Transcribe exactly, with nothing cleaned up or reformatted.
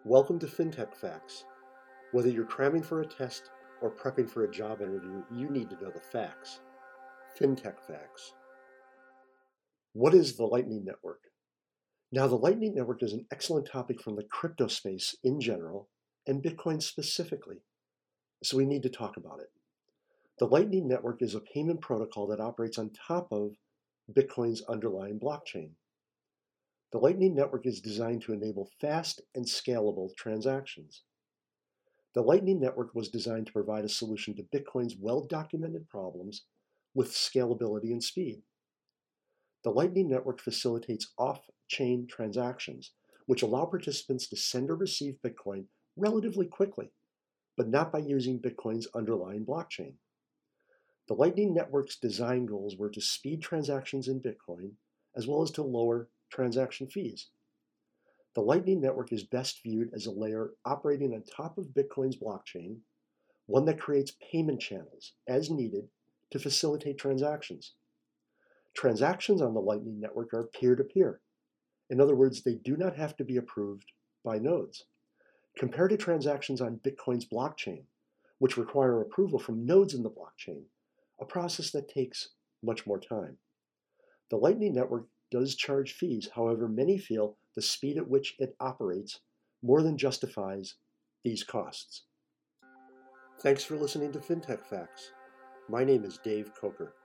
Welcome to FinTech Facts. Whether you're cramming for a test or prepping for a job interview, you need to know the facts. FinTech Facts. What is the Lightning Network? Now, the Lightning Network is an excellent topic from the crypto space in general and Bitcoin specifically, so we need to talk about it. The Lightning Network is a payment protocol that operates on top of Bitcoin's underlying blockchain. The Lightning Network is designed to enable fast and scalable transactions. The Lightning Network was designed to provide a solution to Bitcoin's well-documented problems with scalability and speed. The Lightning Network facilitates off-chain transactions, which allow participants to send or receive Bitcoin relatively quickly, but not by using Bitcoin's underlying blockchain. The Lightning Network's design goals were to speed transactions in Bitcoin, as well as to lower transaction fees. The Lightning Network is best viewed as a layer operating on top of Bitcoin's blockchain, one that creates payment channels as needed to facilitate transactions. Transactions on the Lightning Network are peer-to-peer. In other words, they do not have to be approved by nodes. Compared to transactions on Bitcoin's blockchain, which require approval from nodes in the blockchain, a process that takes much more time. The Lightning Network does charge fees, however, many feel the speed at which it operates more than justifies these costs. Thanks for listening to FinTech Facts. My name is Dave Coker.